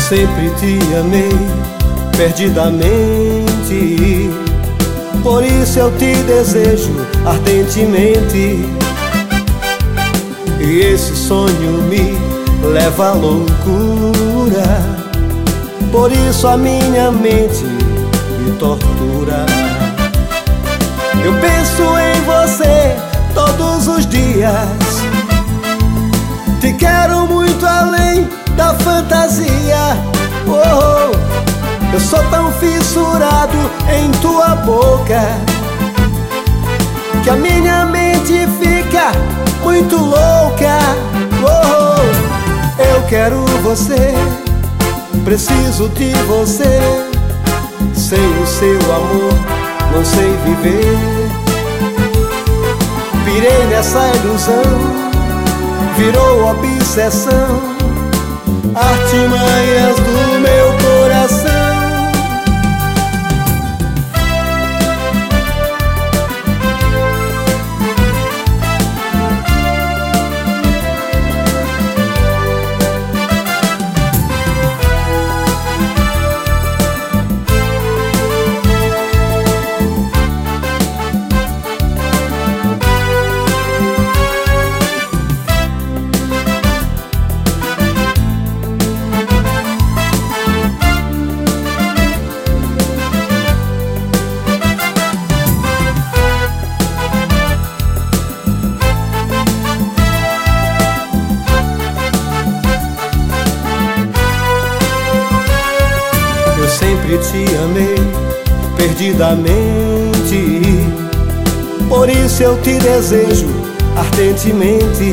sempre te amei perdidamente, por isso eu te desejo ardentemente. E esse sonho me leva à loucura, por isso a minha mente me tortura. Eu penso em você todos os dias, te quero muito além da fantasia. Oh, eu sou tão fissurado em tua boca que a minha mente fica muito louca. Oh, eu quero você, preciso de você. Sem o seu amor não sei viver. Pirei nessa ilusão, virou obsessão, artimanhas do meu coração. Sempre te amei perdidamente, por isso eu te desejo ardentemente.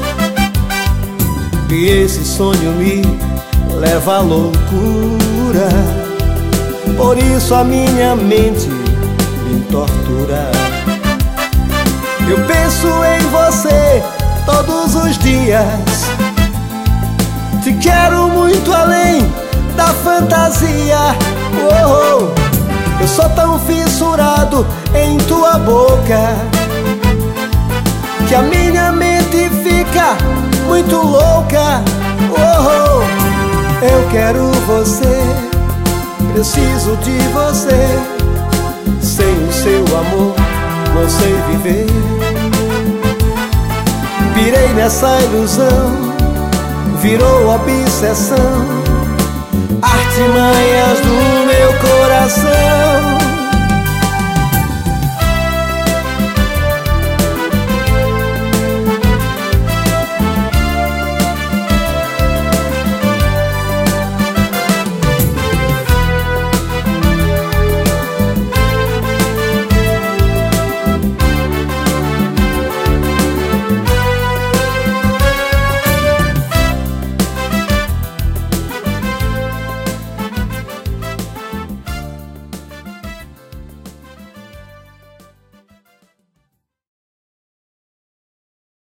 E esse sonho me leva à loucura, por isso a minha mente me tortura. Eu penso em você todos os dias, te quero muito além da fantasia. Oh, eu sou tão fissurado em tua boca que a minha mente fica muito louca. Oh, eu quero você, preciso de você. Sem o seu amor não sei viver. Pirei nessa ilusão, virou obsessão, artimanhas do meu